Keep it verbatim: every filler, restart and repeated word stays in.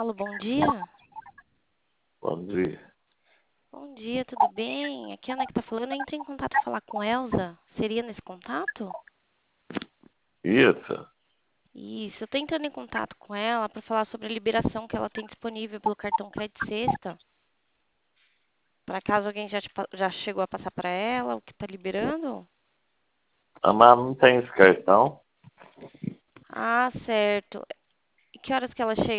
falo bom dia? Bom dia. Bom dia, tudo bem? Aqui é a Ana que tá falando. Eu entrei em contato para falar com Elza. Seria nesse contato? Isso. Isso, eu tô entrando em contato com ela para falar sobre a liberação que ela tem disponível pelo cartão Crédito Sexta. Para caso alguém já, te pa- já chegou a passar para ela o que tá liberando? A Mar não tem esse cartão? Ah, certo. E que horas que ela chega?